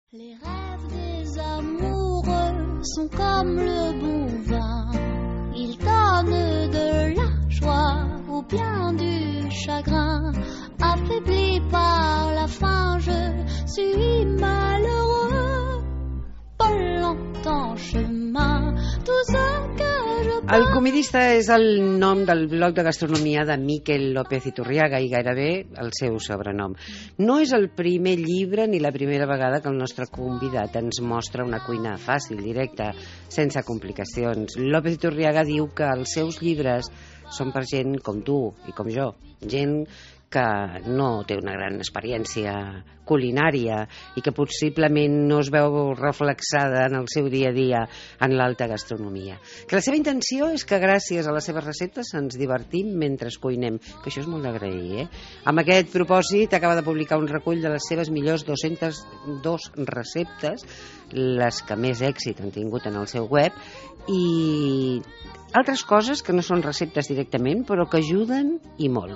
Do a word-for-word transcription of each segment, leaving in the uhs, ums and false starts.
Les rêves des amoureux sont comme le bon vin. Ils donnent de la joie ou bien du chagrin. Affaibli par la faim, je suis malheureux. Pas longtemps chemin, tout ce que je peux... El comidista és el nom del blog de gastronomia de Miquel López Iturriaga i gairebé el seu sobrenom. No és el primer llibre ni la primera vegada que el nostre convidat ens mostra una cuina fàcil, directa, sense complicacions. López Iturriaga diu que els seus llibres són per gent com tu i com jo, gent que no té una gran experiència culinària i que possiblement no es veu reflexada en el seu dia a dia en l'alta gastronomia. Que la seva intenció és que gràcies a les seves receptes ens divertim mentre cuinem, que això és molt d'agrair, eh? Amb aquest propòsit acaba de publicar un recull de les seves millors dues-centes dues receptes, les que més èxit han tingut en el seu web, i altres coses que no són receptes directament, però que ajuden i molt.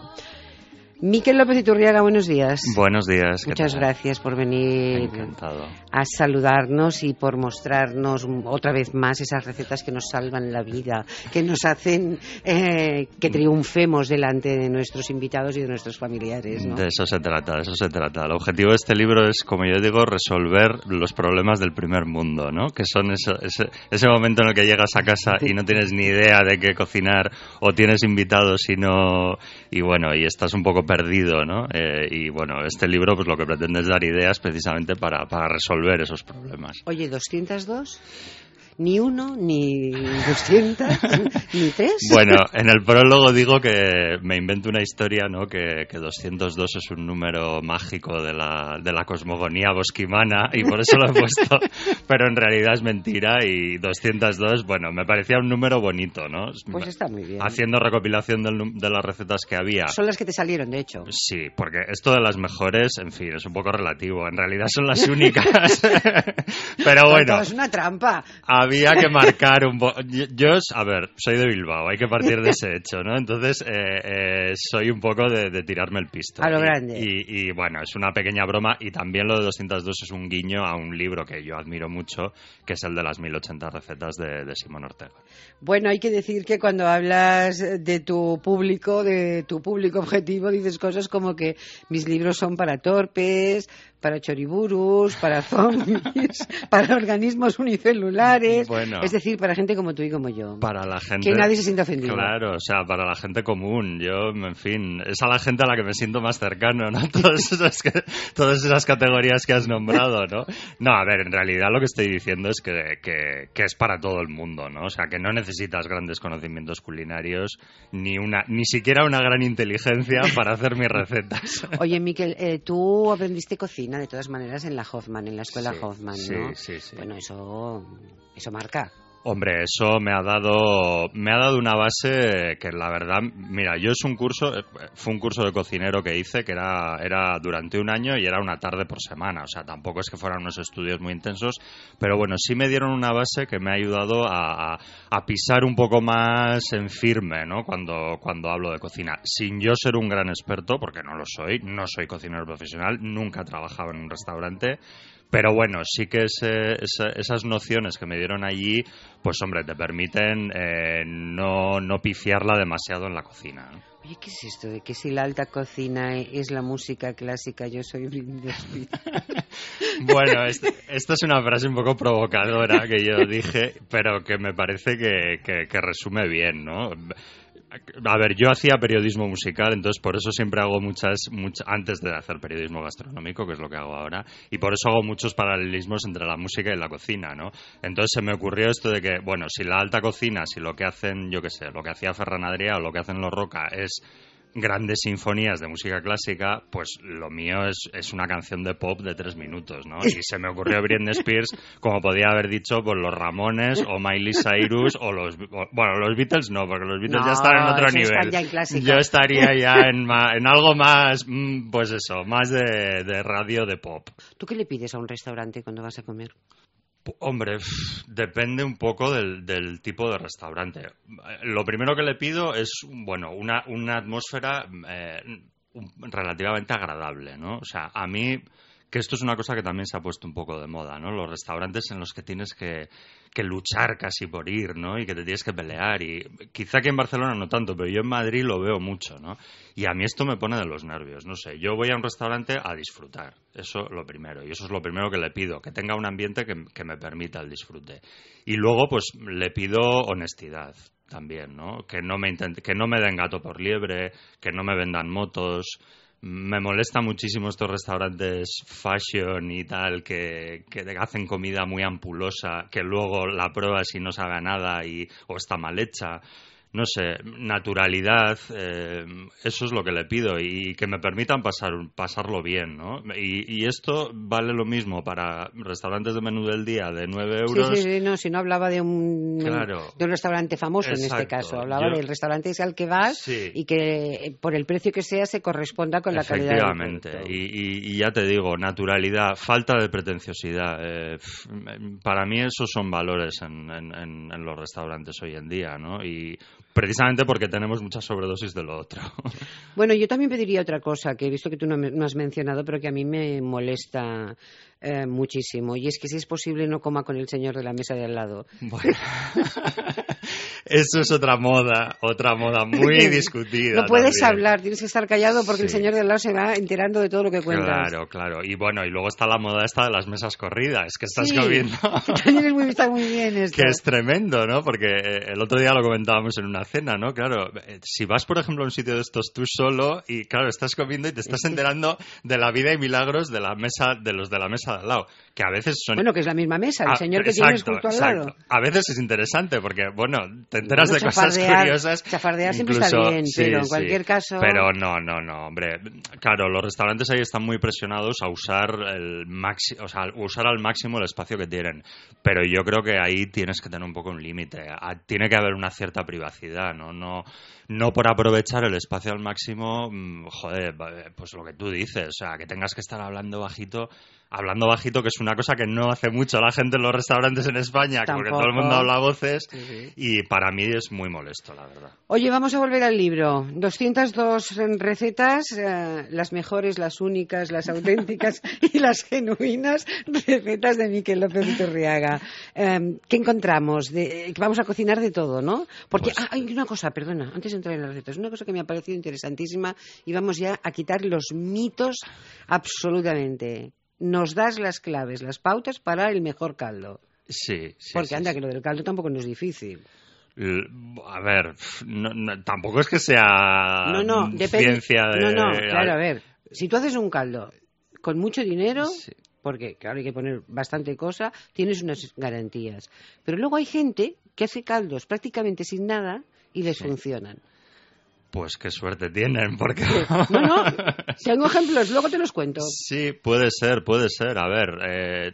Miquel López Iturriaga, buenos días. Buenos días. Muchas gracias por venir Encantado. a saludarnos y por mostrarnos otra vez más esas recetas que nos salvan la vida, que nos hacen eh, que triunfemos delante de nuestros invitados y de nuestros familiares, ¿no? De eso se trata, de eso se trata. El objetivo de este libro es, como yo digo, resolver los problemas del primer mundo, ¿no? Que son eso, ese, ese momento en el que llegas a casa y no tienes ni idea de qué cocinar, o tienes invitados y no... y bueno, y estás un poco perdido, ¿no? Eh, y bueno, este libro pues lo que pretende es dar ideas precisamente para, para resolver esos problemas. Oye, ¿doscientas dos? Ni uno, ni doscientas, ni tres. Bueno, en el prólogo digo que me invento una historia, ¿no? Que, que doscientos dos es un número mágico de la, de la cosmogonía bosquimana y por eso lo he puesto, pero en realidad es mentira. Y doscientos dos, bueno, me parecía un número bonito, ¿no? Pues está muy bien. Haciendo recopilación del, de las recetas que había. Son las que te salieron, de hecho. Sí, porque esto de las mejores, en fin, es un poco relativo. En realidad son las únicas. Pero bueno. Es una trampa. Había que marcar un poco. Yo, a ver, soy de Bilbao, hay que partir de ese hecho, ¿no? Entonces, eh, eh, soy un poco de, de tirarme el pisto. A lo y, grande. Y, y bueno, es una pequeña broma, y también lo de doscientos dos es un guiño a un libro que yo admiro mucho, que es el de las mil ochenta recetas de, de Simón Ortega. Bueno, hay que decir que cuando hablas de tu público, de tu público objetivo, dices cosas como que mis libros son para torpes, para choriburus, para zombies, para organismos unicelulares, bueno, es decir, para gente como tú y como yo. Para la gente... Que nadie se sienta ofendido. Claro, o sea, para la gente común. Yo, en fin, es a la gente a la que me siento más cercano, ¿no? Todas esas, que, todas esas categorías que has nombrado, ¿no? No, a ver, en realidad lo que estoy diciendo es que, que, que es para todo el mundo, ¿no? O sea, que no necesitas grandes conocimientos culinarios, ni una, ni siquiera una gran inteligencia para hacer mis recetas. Oye, Miquel, eh, tú aprendiste cocina de todas maneras en la Hoffman, en la escuela sí, Hoffman, sí, ¿no? Sí, sí. Bueno, eso, eso marca. Hombre, eso me ha dado me ha dado una base que la verdad, mira, yo es un curso, fue un curso de cocinero que hice que era era durante un año y era una tarde por semana, o sea, tampoco es que fueran unos estudios muy intensos, pero bueno, sí me dieron una base que me ha ayudado a, a, a pisar un poco más en firme, ¿no? Cuando, cuando hablo de cocina, sin yo ser un gran experto, porque no lo soy, no soy cocinero profesional, nunca he trabajado en un restaurante. Pero bueno, sí que ese, ese, esas nociones que me dieron allí, pues hombre, te permiten eh, no, no pifiarla demasiado en la cocina, ¿no? Oye, ¿qué es esto de que si la alta cocina es la música clásica, yo soy Britney Spears? Bueno, esto, esto es una frase un poco provocadora que yo dije, pero que me parece que, que, que resume bien, ¿no? A ver, yo hacía periodismo musical, entonces por eso siempre hago muchas, muchas, antes de hacer periodismo gastronómico, que es lo que hago ahora, y por eso hago muchos paralelismos entre la música y la cocina, ¿no? Entonces se me ocurrió esto de que, bueno, si la alta cocina, si lo que hacen, yo qué sé, lo que hacía Ferran Adrià o lo que hacen los Roca es grandes sinfonías de música clásica, pues lo mío es, es una canción de pop de tres minutos, ¿no? Y se me ocurrió Britney Spears, como podía haber dicho, pues los Ramones o Miley Cyrus o los... O, bueno, los Beatles no, porque los Beatles no, ya están en otro nivel. Ya en Yo estaría ya en, en algo más, pues eso, más de, de radio de pop. ¿Tú qué le pides a un restaurante cuando vas a comer? Hombre, depende un poco del, del tipo de restaurante. Lo primero que le pido es, bueno, una, una atmósfera eh, relativamente agradable, ¿no? O sea, a mí que esto es una cosa que también se ha puesto un poco de moda, ¿no? Los restaurantes en los que tienes que, que luchar casi por ir, ¿no? Y que te tienes que pelear. Y quizá aquí en Barcelona no tanto, pero yo en Madrid lo veo mucho, ¿no? Y a mí esto me pone de los nervios, no sé. Yo voy a un restaurante a disfrutar, eso lo primero. Y eso es lo primero que le pido, que tenga un ambiente que, que me permita el disfrute. Y luego, pues, le pido honestidad también, ¿no? Que no me intente, que no me den gato por liebre, que no me vendan motos. Me molesta muchísimo estos restaurantes fashion y tal que, que hacen comida muy ampulosa, que luego la pruebas y no sabe a nada y, o está mal hecha. No sé, naturalidad, eh, eso es lo que le pido y que me permitan pasar, pasarlo bien, ¿no? Y, y esto vale lo mismo para restaurantes de menú del día de nueve euros. Sí, sí, sí, no, si no hablaba de un, claro, de un restaurante famoso. Exacto. En este caso, hablaba Yo, del restaurante al que vas sí. y que por el precio que sea se corresponda con la calidad del producto. Efectivamente, y, y, y ya te digo, naturalidad, falta de pretenciosidad. Eh, para mí esos son valores en, en, en, en los restaurantes hoy en día, ¿no? Y precisamente porque tenemos mucha sobredosis de lo otro. Bueno, yo también pediría otra cosa, que he visto que tú no, me, no has mencionado, pero que a mí me molesta eh, muchísimo, y es que si es posible no coma con el señor de la mesa de al lado. Bueno. Eso es otra moda, otra moda muy discutida. No puedes también. hablar, tienes que estar callado porque sí. El señor de al lado se va enterando de todo lo que cuentas. Claro, claro. Y bueno, y luego está la moda esta de las mesas corridas, que estás sí, comiendo. Que también es muy, está muy bien esto. Que es tremendo, ¿no? Porque el otro día lo comentábamos en una cena, ¿no? Claro, si vas, por ejemplo, a un sitio de estos tú solo y, claro, estás comiendo y te estás enterando de la vida y milagros de la mesa, de los de la mesa de al lado, que a veces son... Bueno, que es la misma mesa, el ah, señor que exacto, tienes justo al exacto. lado. A veces es interesante porque, bueno, te enteras bueno, de cosas curiosas. Chafardear incluso, siempre está bien, sí, pero en sí. cualquier caso... Pero no, no, no, hombre. Claro, los restaurantes ahí están muy presionados a usar el maxi... o sea, usar al máximo el espacio que tienen. Pero yo creo que ahí tienes que tener un poco un límite. Tiene que haber una cierta privacidad, ¿no? No, no por aprovechar el espacio al máximo, joder, pues lo que tú dices, o sea, que tengas que estar hablando bajito... Hablando bajito, que es una cosa que no hace mucho la gente en los restaurantes en España, Tampoco. Porque todo el mundo habla a voces, sí, sí. Y para mí es muy molesto, la verdad. Oye, vamos a volver al libro. doscientas dos recetas, eh, las mejores, las únicas, las auténticas y las genuinas recetas de Miquel López Iturriaga. Eh, ¿Qué encontramos? De, vamos a cocinar de todo, ¿no? Porque pues... ah, hay una cosa, perdona, antes de entrar en las recetas, una cosa que me ha parecido interesantísima y vamos ya a quitar los mitos absolutamente. Nos das las claves, las pautas para el mejor caldo. Sí, sí. Porque sí, anda, sí. que lo del caldo tampoco no es difícil. A ver, no, no, tampoco es que sea no, no, depende, ciencia de... No, no, claro, a ver, si tú haces un caldo con mucho dinero, sí. Porque claro, hay que poner bastante cosa, tienes unas garantías. Pero luego hay gente que hace caldos prácticamente sin nada y les sí. funcionan. Pues qué suerte tienen, porque... No, no, tengo ejemplos, luego te los cuento. Sí, puede ser, puede ser. A ver, eh,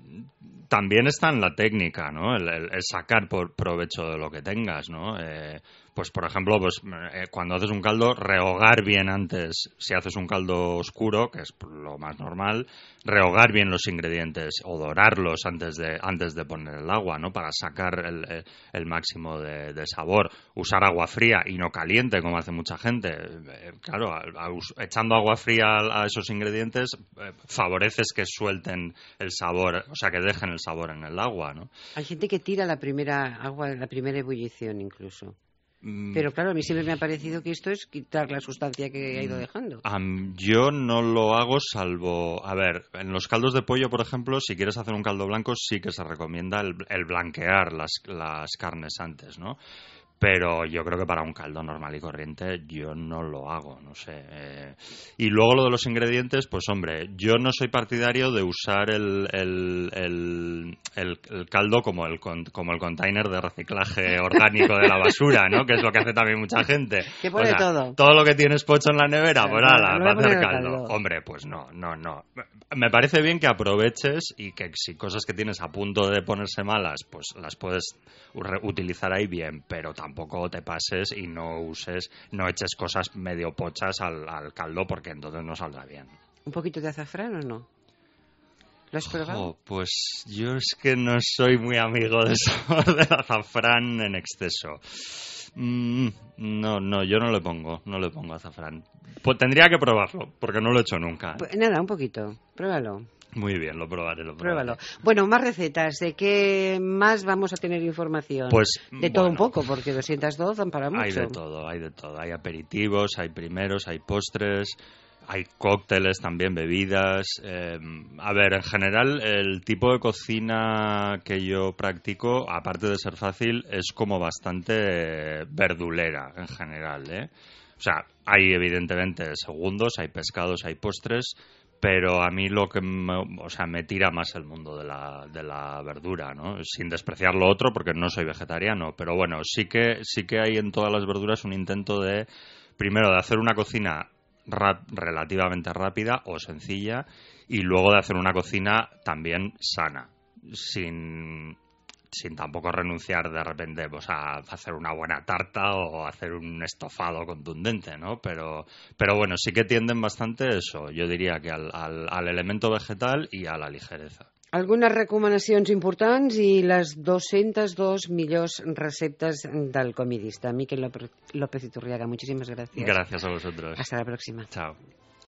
también está en la técnica, ¿no? El, el, el sacar por provecho de lo que tengas, ¿no? Eh, pues, por ejemplo, pues eh, cuando haces un caldo, rehogar bien antes, si haces un caldo oscuro, que es lo más normal, rehogar bien los ingredientes o dorarlos antes de antes de poner el agua, ¿no? Para sacar el, el, el máximo de, de sabor. Usar agua fría y no caliente, como hace mucha gente. Eh, claro, a, a, echando agua fría a, a esos ingredientes, eh, favoreces que suelten el sabor, o sea, que dejen el sabor en el agua, ¿no? Hay gente que tira la primera agua, la primera ebullición incluso. Pero claro, a mí siempre me ha parecido que esto es quitar la sustancia que ha ido dejando. Um, yo no lo hago salvo... A ver, en los caldos de pollo, por ejemplo, si quieres hacer un caldo blanco, sí que se recomienda el, el blanquear las, las carnes antes, ¿no? Pero yo creo que para un caldo normal y corriente yo no lo hago, no sé. Eh, y luego lo de los ingredientes, pues hombre, yo no soy partidario de usar el, el, el, el, el caldo como el, como el container de reciclaje orgánico de la basura, ¿no? Que es lo que hace también mucha gente. Que pone o sea, todo. Todo lo que tienes pocho en la nevera, pues nada, no, va a hacer caldo. caldo. Hombre, pues no, no, no. Me parece bien que aproveches y que si cosas que tienes a punto de ponerse malas, pues las puedes utilizar ahí bien, pero tampoco tampoco te pases y no uses, no eches cosas medio pochas al, al caldo porque entonces no saldrá bien. ¿Un poquito de azafrán o no? ¿Lo has probado? Oh, pues yo es que no soy muy amigo del sabor del azafrán en exceso. Mm, no, no, yo no le pongo, no le pongo azafrán. Pues tendría que probarlo, porque no lo he hecho nunca. Pues nada, un poquito, pruébalo. Muy bien, lo probaré, lo probaré. Pruébalo. Bueno, más recetas. ¿De qué más vamos a tener información? Pues, de todo bueno, un poco, porque doscientos dos dan para mucho. Hay de todo, hay de todo. Hay aperitivos, hay primeros, hay postres, hay cócteles también, bebidas. Eh, a ver, en general, el tipo de cocina que yo practico, aparte de ser fácil, es como bastante verdulera en general, ¿eh? O sea, hay evidentemente segundos, hay pescados, hay postres, pero a mí lo que me, o sea, me tira más el mundo de la, de la verdura, ¿no? Sin despreciar lo otro, porque no soy vegetariano, pero bueno, sí que, sí que hay en todas las verduras un intento de, primero, de hacer una cocina rap, relativamente rápida o sencilla, y luego de hacer una cocina también sana, sin... sin tampoco renunciar de repente pues, a hacer una buena tarta o hacer un estofado contundente, ¿no? Pero, pero bueno, sí que tienden bastante eso, jo diria que al, al, al elemento vegetal i a la ligereza. Algunes recomanacions importants i les doscientas dos millors receptes del comidista. Miquel López Iturriaga, muchísimas gracias. Gracias a vosotros. Hasta la próxima. Chao.